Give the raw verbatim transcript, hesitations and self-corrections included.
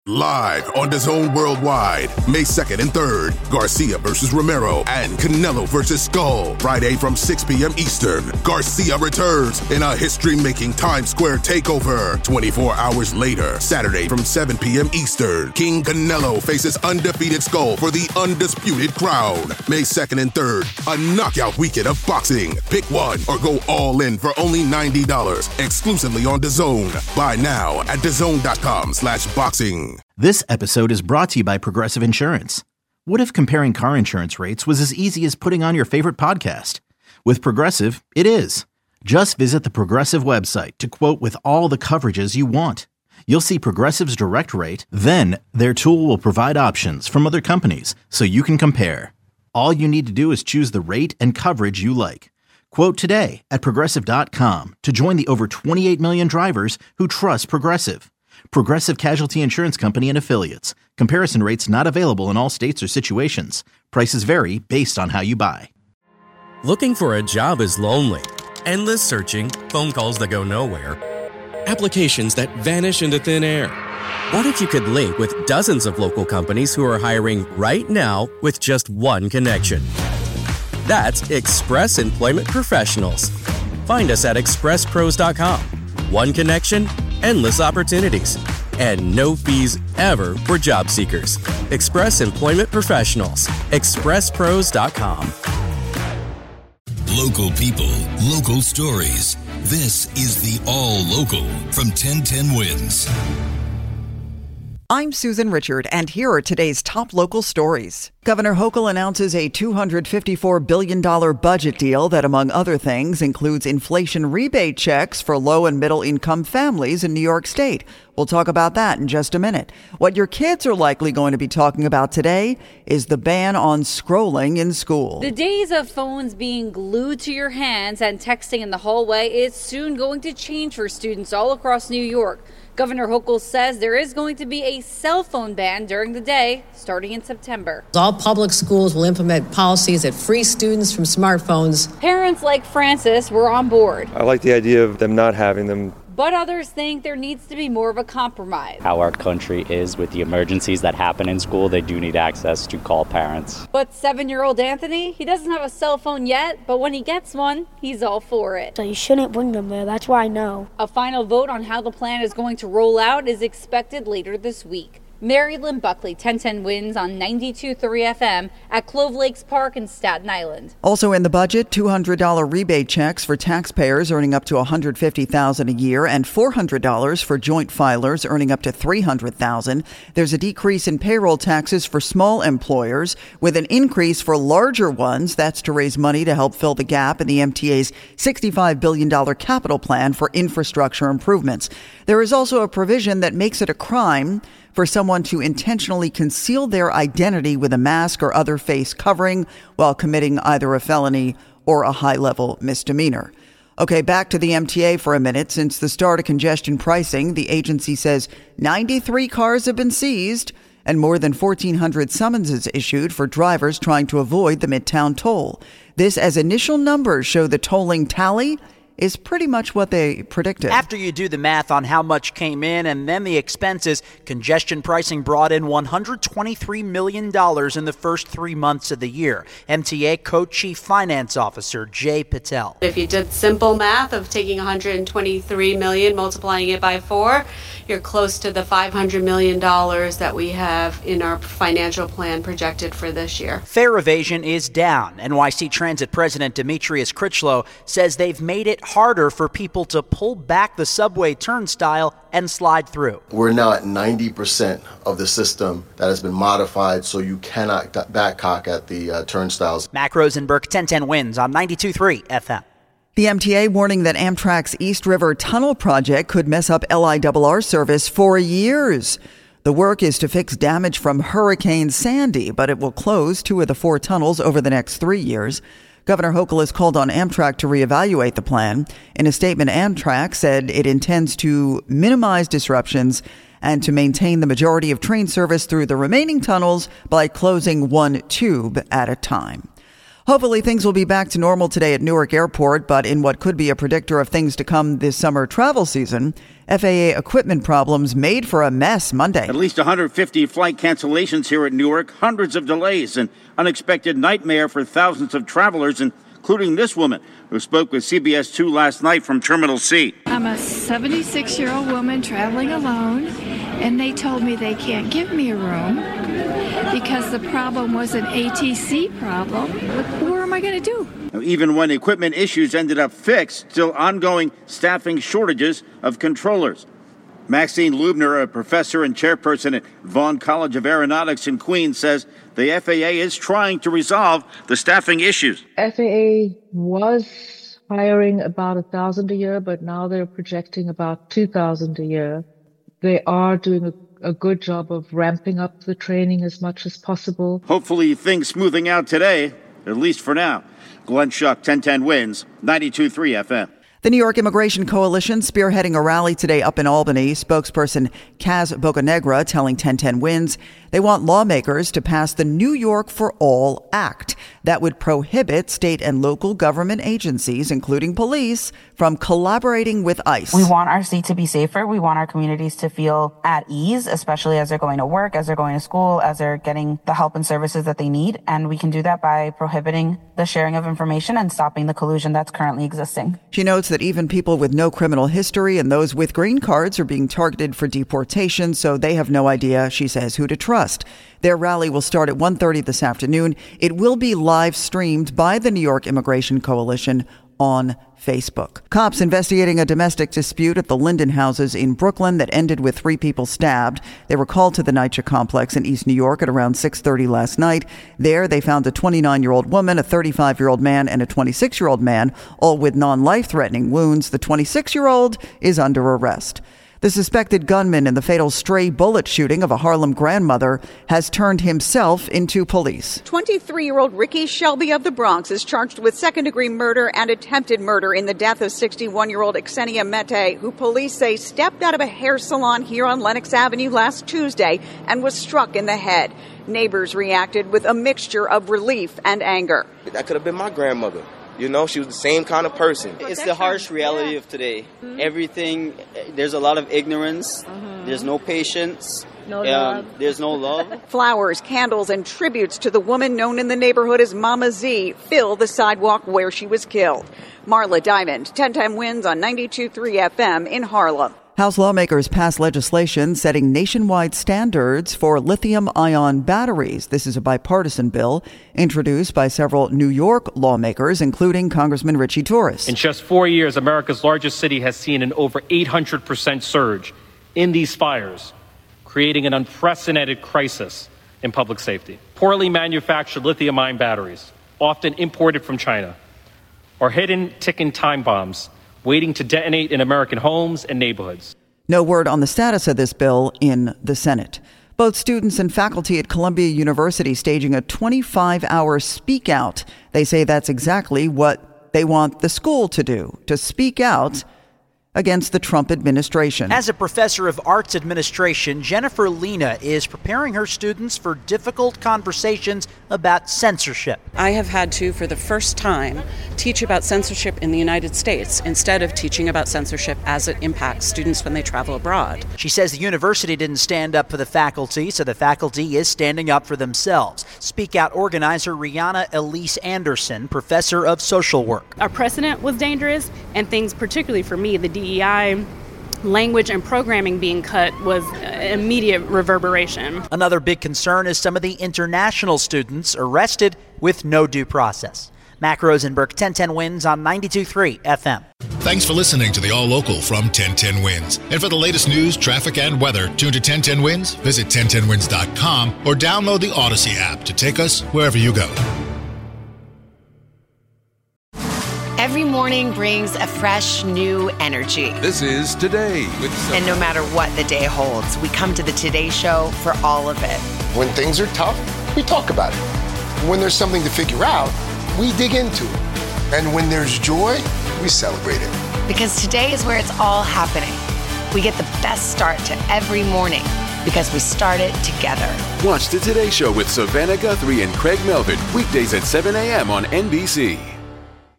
Live on DAZN Worldwide, May second and third, Garcia versus Romero and Canelo versus Skull. Friday from six p.m. Eastern, Garcia returns in a history-making Times Square takeover. twenty-four hours later, Saturday from seven p.m. Eastern, King Canelo faces undefeated Skull for the undisputed crown. May second and third, a knockout weekend of boxing. Pick one or go all in for only ninety dollars, exclusively on DAZN. Buy now at DAZN.com slash boxing. This episode is brought to you by Progressive Insurance. What if comparing car insurance rates was as easy as putting on your favorite podcast? With Progressive, it is. Just visit the Progressive website to quote with all the coverages you want. You'll see Progressive's direct rate, then their tool will provide options from other companies so you can compare. All you need to do is choose the rate and coverage you like. Quote today at Progressive dot com to join the over twenty-eight million drivers who trust Progressive. Progressive Casualty Insurance Company and Affiliates. Comparison rates not available in all states or situations. Prices vary based on how you buy. Looking for a job is lonely. Endless searching, phone calls that go nowhere, applications that vanish into thin air. What if you could link with dozens of local companies who are hiring right now with just one connection? That's Express Employment Professionals. Find us at express pros dot com. One connection, endless opportunities, and no fees ever for job seekers. Express Employment Professionals. express pros dot com. Local people, local stories. This is the All Local from ten ten Wins. I'm Susan Richard, and here are today's top local stories. Governor Hochul announces a two hundred fifty-four billion dollars budget deal that, among other things, includes inflation rebate checks for low and middle income families in New York State. We'll talk about that in just a minute. What your kids are likely going to be talking about today is the ban on scrolling in school. The days of phones being glued to your hands and texting in the hallway is soon going to change for students all across New York. Governor Hochul says there is going to be a cell phone ban during the day, starting in September. All public schools will implement policies that free students from smartphones. Parents like Francis were on board. I like the idea of them not having them. But others think there needs to be more of a compromise. How our country is with the emergencies that happen in school, they do need access to call parents. But seven-year-old Anthony, he doesn't have a cell phone yet, but when he gets one, he's all for it. So you shouldn't bring them there, that's why I know. A final vote on how the plan is going to roll out is expected later this week. Mary Lynn Buckley, ten ten Wins on ninety-two point three F M at Clove Lakes Park in Staten Island. Also in the budget, two hundred dollars rebate checks for taxpayers earning up to one hundred fifty thousand dollars a year and four hundred dollars for joint filers earning up to three hundred thousand dollars. There's a decrease in payroll taxes for small employers with an increase for larger ones. That's to raise money to help fill the gap in the M T A's sixty-five billion dollars capital plan for infrastructure improvements. There is also a provision that makes it a crime for someone to intentionally conceal their identity with a mask or other face covering while committing either a felony or a high-level misdemeanor. Okay, back to the M T A for a minute. Since the start of congestion pricing, the agency says ninety-three cars have been seized and more than fourteen hundred summonses issued for drivers trying to avoid the Midtown toll. This as initial numbers show the tolling tally is pretty much what they predicted. After you do the math on how much came in and then the expenses, congestion pricing brought in one hundred twenty-three million dollars in the first three months of the year. M T A Co-Chief Finance Officer Jay Patel. If you did simple math of taking one hundred twenty-three million dollars, multiplying it by four, you're close to the five hundred million dollars that we have in our financial plan projected for this year. Fare evasion is down. N Y C Transit President Demetrius Critchlow says they've made it harder for people to pull back the subway turnstile and slide through. We're now at ninety percent of the system that has been modified so you cannot backcock at the uh, turnstiles. Mac Rosenberg, ten ten Wins on ninety-two point three F M. The M T A warning that Amtrak's East River Tunnel project could mess up L I R R service for years. The work is to fix damage from Hurricane Sandy, but it will close two of the four tunnels over the next three years. Governor Hochul has called on Amtrak to reevaluate the plan. In a statement, Amtrak said it intends to minimize disruptions and to maintain the majority of train service through the remaining tunnels by closing one tube at a time. Hopefully things will be back to normal today at Newark Airport, but in what could be a predictor of things to come this summer travel season, F A A equipment problems made for a mess Monday. At least one hundred fifty flight cancellations here at Newark, hundreds of delays, an unexpected nightmare for thousands of travelers, including this woman who spoke with C B S two last night from Terminal C. I'm a seventy-six-year-old woman traveling alone, and they told me they can't give me a room because the problem was an A T C problem. What am I going to do? Now, even when equipment issues ended up fixed, still ongoing staffing shortages of controllers. Maxine Lubner, a professor and chairperson at Vaughn College of Aeronautics in Queens, says the F A A is trying to resolve the staffing issues. F A A was hiring about one thousand a year, but now they're projecting about two thousand a year. They are doing a, a good job of ramping up the training as much as possible. Hopefully things smoothing out today, at least for now. Glenn Schuck, ten ten Wins, ninety-two point three F M. The New York Immigration Coalition spearheading a rally today up in Albany. Spokesperson Kaz Bocanegra telling ten ten Wins they want lawmakers to pass the New York for All Act that would prohibit state and local government agencies, including police, from collaborating with ICE. We want our state to be safer. We want our communities to feel at ease, especially as they're going to work, as they're going to school, as they're getting the help and services that they need. And we can do that by prohibiting the sharing of information and stopping the collusion that's currently existing. She notes that even people with no criminal history and those with green cards are being targeted for deportation, so they have no idea, she says, who to trust. Their rally will start at one thirty this afternoon. It will be live streamed by the New York Immigration Coalition on Facebook. Cops investigating a domestic dispute at the Linden houses in Brooklyn that ended with three people stabbed. They were called to the NYCHA complex in East New York at around six thirty last night. There, they found a twenty-nine-year-old woman, a thirty-five-year-old man, and a twenty-six-year-old man, all with non-life-threatening wounds. The twenty-six-year-old is under arrest. The suspected gunman in the fatal stray bullet shooting of a Harlem grandmother has turned himself into police. twenty-three-year-old Ricky Shelby of the Bronx is charged with second-degree murder and attempted murder in the death of sixty-one-year-old Xenia Mete, who police say stepped out of a hair salon here on Lenox Avenue last Tuesday and was struck in the head. Neighbors reacted with a mixture of relief and anger. That could have been my grandmother. You know, she was the same kind of person. It's the harsh reality of today. Mm-hmm. Everything, there's a lot of ignorance. Mm-hmm. There's no patience. No um, love. There's no love. Flowers, candles, and tributes to the woman known in the neighborhood as Mama Z fill the sidewalk where she was killed. Marla Diamond, ten ten Wins on ninety-two point three F M in Harlem. House lawmakers passed legislation setting nationwide standards for lithium-ion batteries. This is a bipartisan bill introduced by several New York lawmakers, including Congressman Richie Torres. In just four years, America's largest city has seen an over eight hundred percent surge in these fires, creating an unprecedented crisis in public safety. Poorly manufactured lithium-ion batteries, often imported from China, are hidden ticking time bombs waiting to detonate in American homes and neighborhoods. No word on the status of this bill in the Senate. Both students and faculty at Columbia University staging a twenty-five hour speak out. They say that's exactly what they want the school to do, to speak out against the Trump administration. As a professor of arts administration, Jennifer Lena is preparing her students for difficult conversations about censorship. I have had to, for the first time, teach about censorship in the United States instead of teaching about censorship as it impacts students when they travel abroad. She says the university didn't stand up for the faculty, so the faculty is standing up for themselves. Speak Out organizer Rihanna Elise Anderson, professor of social work. Our precedent was dangerous, and things, particularly for me, the D E I language and programming being cut was immediate reverberation. Another big concern is some of the international students arrested with no due process. Mac Rosenberg, ten ten Wins on ninety-two point three F M. Thanks for listening to the All Local from ten ten Wins. And for the latest news, traffic, and weather, tune to ten ten Wins, visit ten ten wins dot com, or download the Odyssey app to take us wherever you go. Every morning brings a fresh, new energy. This is Today with Someone. And no matter what the day holds, we come to the Today Show for all of it. When things are tough, we talk about it. When there's something to figure out, we dig into it. And when there's joy, we celebrate it. Because today is where it's all happening. We get the best start to every morning because we started together. Watch the Today Show with Savannah Guthrie and Craig Melvin weekdays at seven a.m. on N B C.